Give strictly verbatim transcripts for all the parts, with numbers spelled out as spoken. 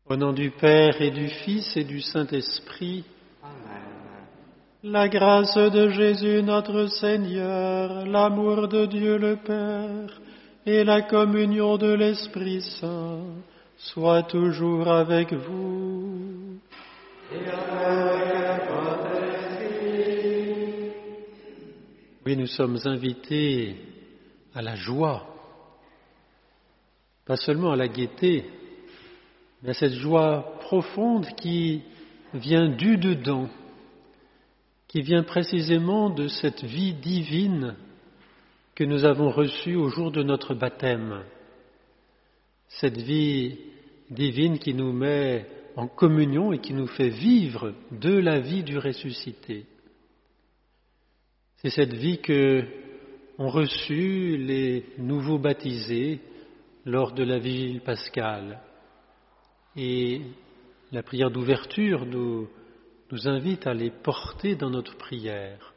Au nom du Père et du Fils et du Saint-Esprit, Amen. la grâce de Jésus notre Seigneur, l'amour de Dieu le Père et la communion de l'Esprit Saint soient toujours avec vous. Et avec votre esprit. Oui, nous sommes invités à la joie, pas seulement à la gaieté, mais à cette joie profonde qui vient du dedans, qui vient précisément de cette vie divine que nous avons reçue au jour de notre baptême. Cette vie divine qui nous met en communion et qui nous fait vivre de la vie du ressuscité. C'est cette vie que ont reçue les nouveaux baptisés lors de la vigile pascale. Et la prière d'ouverture nous, nous invite à les porter dans notre prière.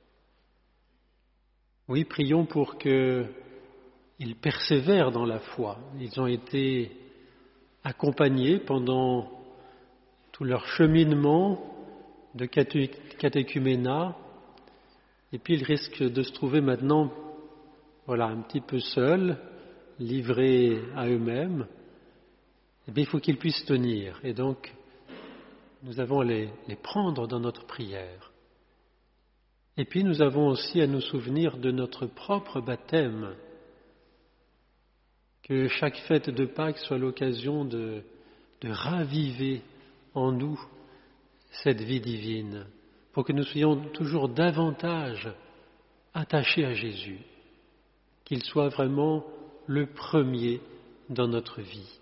Oui, prions pour qu'ils persévèrent dans la foi. Ils ont été accompagnés pendant tout leur cheminement de catéchuménat, et puis ils risquent de se trouver maintenant, voilà, un petit peu seuls, livrés à eux-mêmes. Eh bien, il faut qu'ils puissent tenir. Et donc, nous avons à les, les prendre dans notre prière. Et puis, nous avons aussi à nous souvenir de notre propre baptême. Que chaque fête de Pâques soit l'occasion de, de raviver en nous cette vie divine, pour que nous soyons toujours davantage attachés à Jésus, qu'il soit vraiment le premier dans notre vie.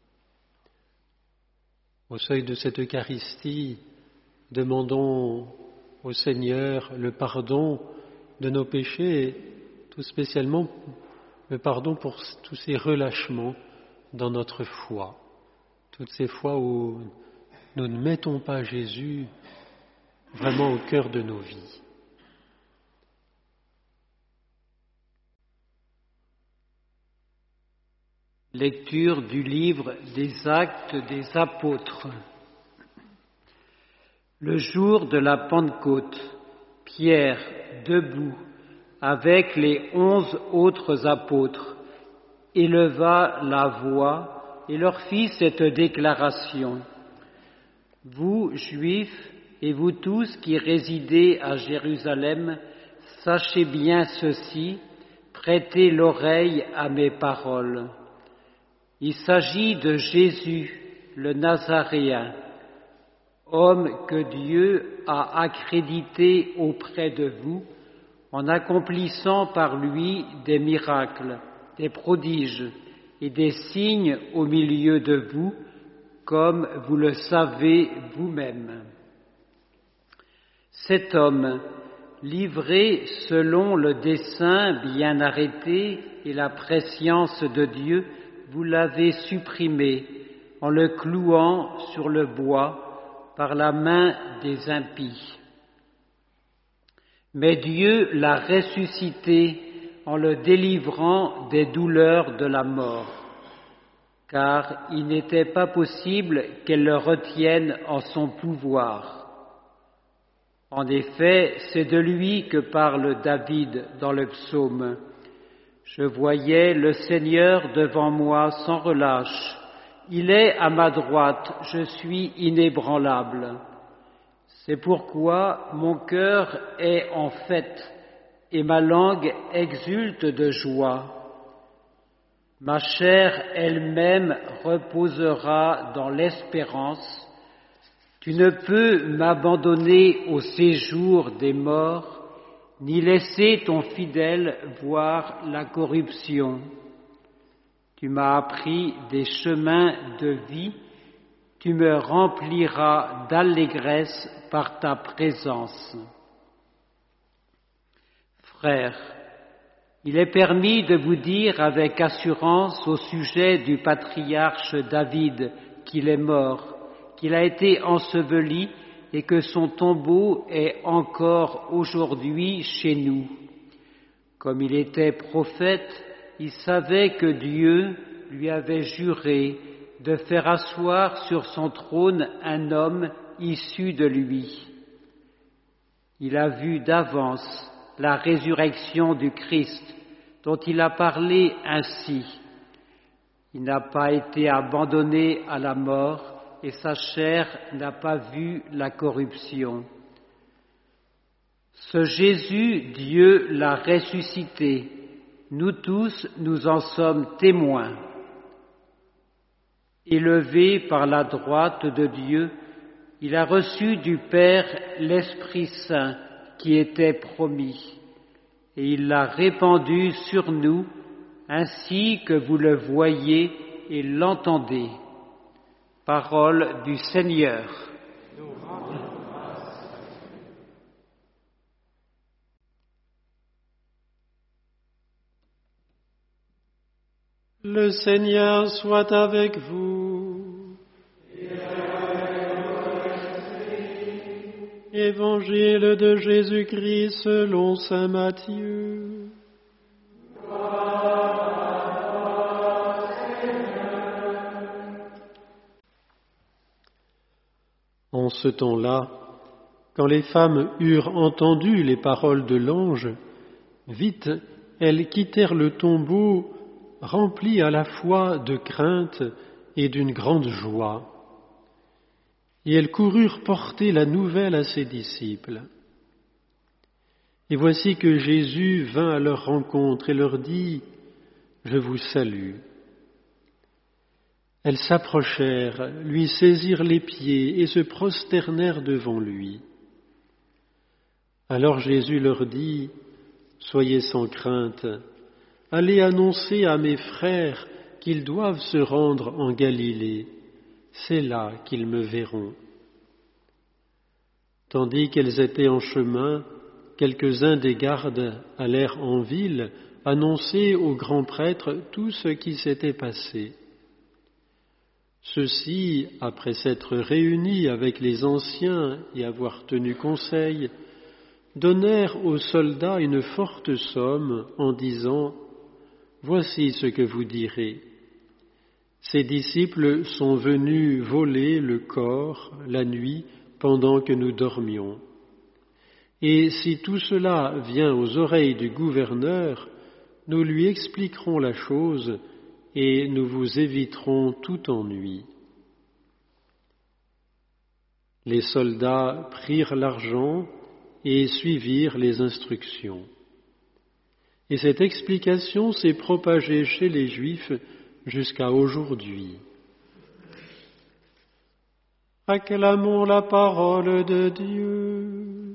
Au seuil de cette Eucharistie, demandons au Seigneur le pardon de nos péchés, et tout spécialement le pardon pour tous ces relâchements dans notre foi, toutes ces fois où nous ne mettons pas Jésus vraiment au cœur de nos vies. Lecture du livre des Actes des Apôtres. Le jour de la Pentecôte, Pierre, debout, avec les onze autres apôtres, éleva la voix et leur fit cette déclaration. Vous, Juifs, et vous tous qui résidez à Jérusalem, sachez bien ceci, prêtez l'oreille à mes paroles. Il s'agit de Jésus, le Nazaréen, homme que Dieu a accrédité auprès de vous, en accomplissant par lui des miracles, des prodiges et des signes au milieu de vous, comme vous le savez vous-même. Cet homme, livré selon le dessein bien arrêté et la prescience de Dieu, vous l'avez supprimé en le clouant sur le bois par la main des impies. Mais Dieu l'a ressuscité en le délivrant des douleurs de la mort, car il n'était pas possible qu'elle le retienne en son pouvoir. En effet, c'est de lui que parle David dans le psaume. Je voyais le Seigneur devant moi sans relâche. Il est à ma droite, je suis inébranlable. C'est pourquoi mon cœur est en fête et ma langue exulte de joie. Ma chair elle-même reposera dans l'espérance. Tu ne peux m'abandonner au séjour des morts, ni laisser ton fidèle voir la corruption. Tu m'as appris des chemins de vie, tu me rempliras d'allégresse par ta présence. Frères, il est permis de vous dire avec assurance au sujet du patriarche David qu'il est mort, qu'il a été enseveli et que son tombeau est encore aujourd'hui chez nous. Comme il était prophète, il savait que Dieu lui avait juré de faire asseoir sur son trône un homme issu de lui. Il a vu d'avance la résurrection du Christ, dont il a parlé ainsi. Il n'a pas été abandonné à la mort et sa chair n'a pas vu la corruption. Ce Jésus, Dieu l'a ressuscité. Nous tous, nous en sommes témoins. Élevé par la droite de Dieu, il a reçu du Père l'Esprit Saint qui était promis, et il l'a répandu sur nous, ainsi que vous le voyez et l'entendez. Parole du Seigneur. Le Seigneur soit avec vous. Évangile de Jésus-Christ selon saint Matthieu. En ce temps-là, quand les femmes eurent entendu les paroles de l'ange, vite elles quittèrent le tombeau, remplies à la fois de crainte et d'une grande joie. Et elles coururent porter la nouvelle à ses disciples. Et voici que Jésus vint à leur rencontre et leur dit « Je vous salue ». Elles s'approchèrent, lui saisirent les pieds et se prosternèrent devant lui. Alors Jésus leur dit « Soyez sans crainte, allez annoncer à mes frères qu'ils doivent se rendre en Galilée, c'est là qu'ils me verront. » Tandis qu'elles étaient en chemin, quelques-uns des gardes allèrent en ville annoncer au grand prêtre tout ce qui s'était passé. Ceux-ci, après s'être réunis avec les anciens et avoir tenu conseil, donnèrent aux soldats une forte somme en disant « Voici ce que vous direz. Ces disciples sont venus voler le corps la nuit pendant que nous dormions. Et si tout cela vient aux oreilles du gouverneur, nous lui expliquerons la chose et nous vous éviterons tout ennui. » Les soldats prirent l'argent et suivirent les instructions. Et cette explication s'est propagée chez les Juifs jusqu'à aujourd'hui. Acclamons la parole de Dieu.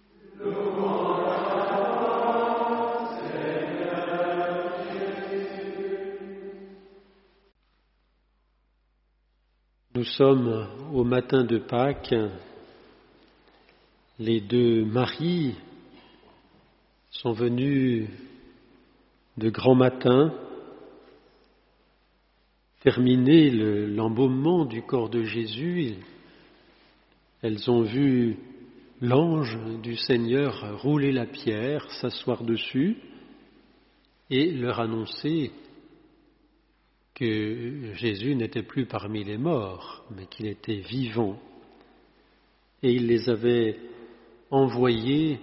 Nous sommes au matin de Pâques. Les deux Maries sont venues de grand matin terminer le, l'embaumement du corps de Jésus. Elles ont vu l'ange du Seigneur rouler la pierre, s'asseoir dessus et leur annoncer que Jésus n'était plus parmi les morts, mais qu'il était vivant. Et il les avait envoyés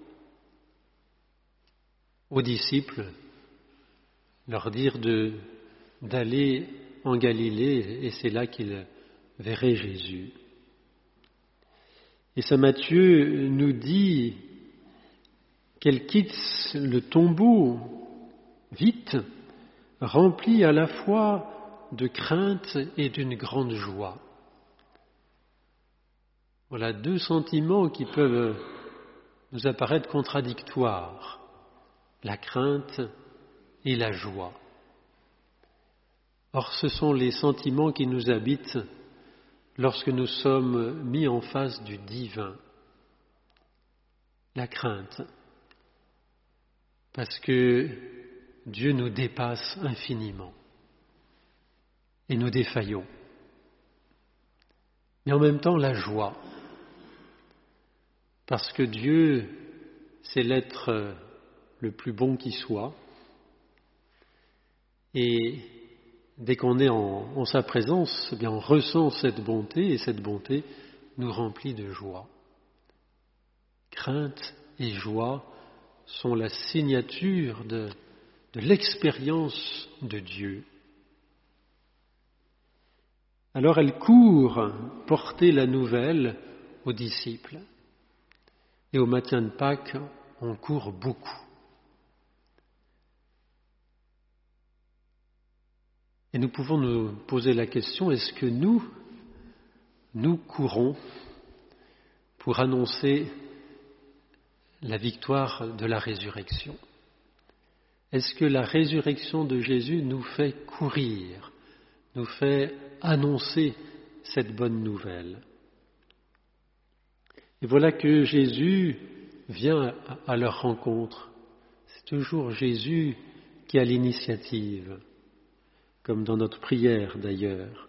aux disciples, leur dire de, d'aller en Galilée, et c'est là qu'ils verraient Jésus. Et saint Matthieu nous dit qu'elle quitte le tombeau vite, remplie à la fois de crainte et d'une grande joie. Voilà deux sentiments qui peuvent nous apparaître contradictoires, la crainte et la joie. Or, ce sont les sentiments qui nous habitent lorsque nous sommes mis en face du divin. La crainte, parce que Dieu nous dépasse infiniment et nous défaillons. Mais en même temps, la joie, parce que Dieu, c'est l'être le plus bon qui soit, et dès qu'on est en, en sa présence, eh bien on ressent cette bonté et cette bonté nous remplit de joie. Crainte et joie sont la signature de, de l'expérience de Dieu. Alors elle court porter la nouvelle aux disciples. Et au matin de Pâques, on court beaucoup. Et nous pouvons nous poser la question, est-ce que nous, nous courons pour annoncer la victoire de la résurrection? Est-ce que la résurrection de Jésus nous fait courir, nous fait annoncer cette bonne nouvelle? Et voilà que Jésus vient à leur rencontre. C'est toujours Jésus qui a l'initiative, comme dans notre prière d'ailleurs.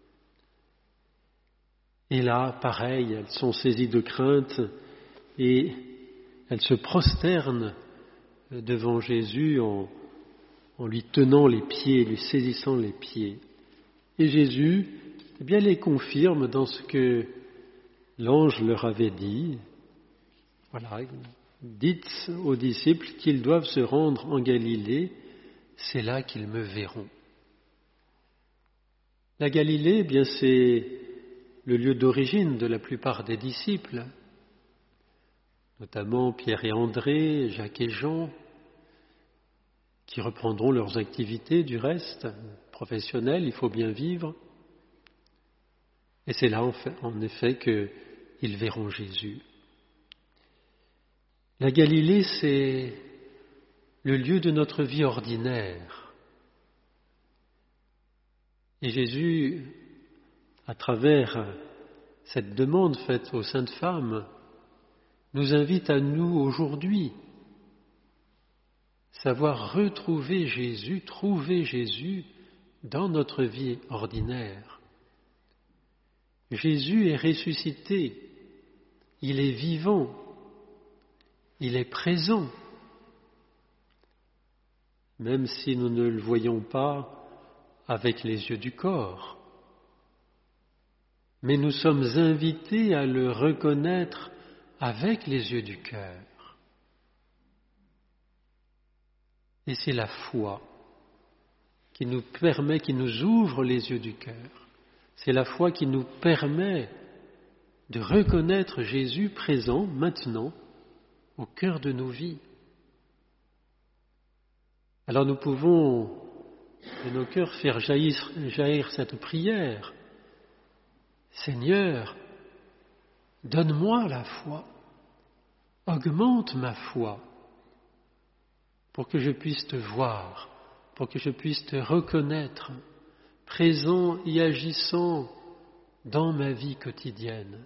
Et là, pareil, elles sont saisies de crainte et elles se prosternent devant Jésus en, en lui tenant les pieds, lui saisissant les pieds. Et Jésus, eh bien, les confirme dans ce que l'ange leur avait dit. Voilà, dites aux disciples qu'ils doivent se rendre en Galilée, c'est là qu'ils me verront. La Galilée, eh bien, c'est le lieu d'origine de la plupart des disciples, notamment Pierre et André, Jacques et Jean, qui reprendront leurs activités du reste, professionnelles, il faut bien vivre. Et c'est là, en effet, qu'ils verront Jésus. La Galilée, c'est le lieu de notre vie ordinaire. Et Jésus, à travers cette demande faite aux saintes femmes, nous invite à nous aujourd'hui savoir retrouver Jésus, trouver Jésus dans notre vie ordinaire. Jésus est ressuscité, il est vivant, il est présent, même si nous ne le voyons pas avec les yeux du corps. Mais nous sommes invités à le reconnaître avec les yeux du cœur. Et c'est la foi qui nous permet, qui nous ouvre les yeux du cœur. C'est la foi qui nous permet de reconnaître Jésus présent maintenant au cœur de nos vies. Alors nous pouvons de nos cœurs faire jaillir, jaillir cette prière. Seigneur, donne-moi la foi, augmente ma foi, pour que je puisse te voir, pour que je puisse te reconnaître, présent et agissant dans ma vie quotidienne.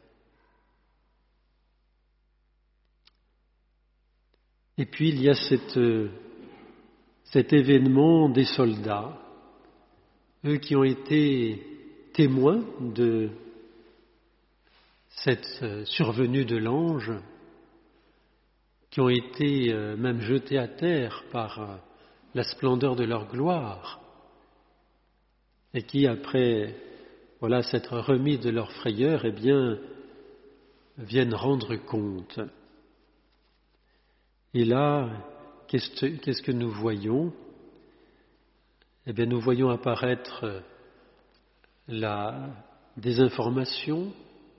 Et puis il y a cette, cet événement des soldats, eux qui ont été témoins de cette survenue de l'ange, qui ont été même jetés à terre par la splendeur de leur gloire, et qui, après voilà, s'être remis de leur frayeur, eh bien, viennent rendre compte. Et là, qu'est-ce, qu'est-ce que nous voyons? Eh bien, nous voyons apparaître la désinformation,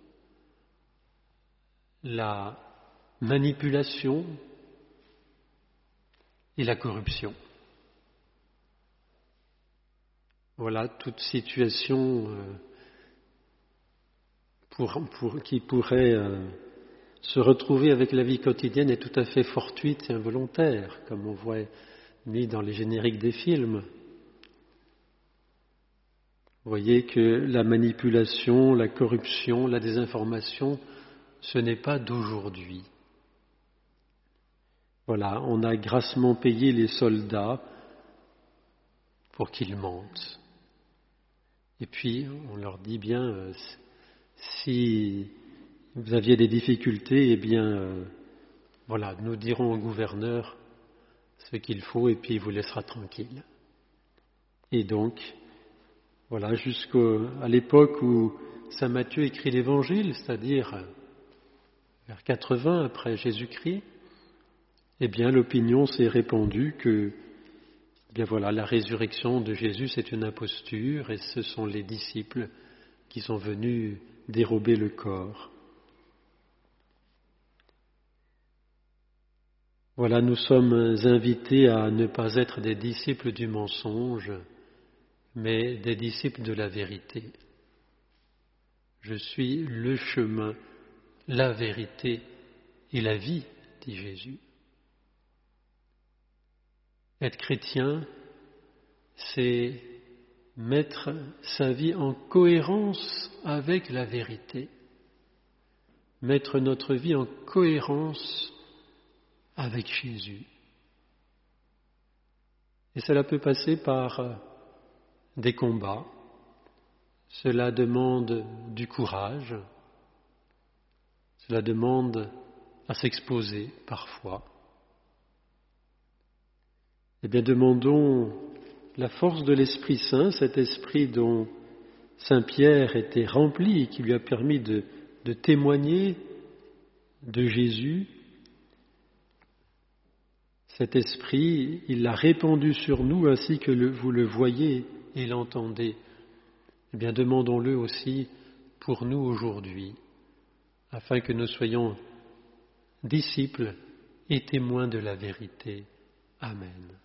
la manipulation et la corruption. Voilà toute situation euh, pour, pour, qui pourrait euh, se retrouver avec la vie quotidienne est tout à fait fortuite et involontaire, comme on voit mis dans les génériques des films. Vous voyez que la manipulation, la corruption, la désinformation, ce n'est pas d'aujourd'hui. Voilà, on a grassement payé les soldats pour qu'ils mentent. Et puis, on leur dit bien, euh, si vous aviez des difficultés, eh bien, euh, voilà, nous dirons au gouverneur ce qu'il faut et puis il vous laissera tranquille. Et donc, Voilà, jusqu'à l'époque où saint Matthieu écrit l'Évangile, c'est-à-dire vers quatre-vingts après Jésus-Christ, eh bien l'opinion s'est répandue que eh bien voilà, la résurrection de Jésus c'est une imposture et ce sont les disciples qui sont venus dérober le corps. Voilà, nous sommes invités à ne pas être des disciples du mensonge, mais des disciples de la vérité. Je suis le chemin, la vérité et la vie, dit Jésus. Être chrétien, c'est mettre sa vie en cohérence avec la vérité, mettre notre vie en cohérence avec Jésus. Et cela peut passer par des combats, cela demande du courage, cela demande à s'exposer parfois. Eh bien, demandons la force de l'Esprit Saint, cet esprit dont Saint Pierre était rempli et qui lui a permis de, de témoigner de Jésus. Cet esprit, il l'a répandu sur nous ainsi que le, vous le voyez et l'entendez. Eh bien, demandons-le aussi pour nous aujourd'hui, afin que nous soyons disciples et témoins de la vérité. Amen.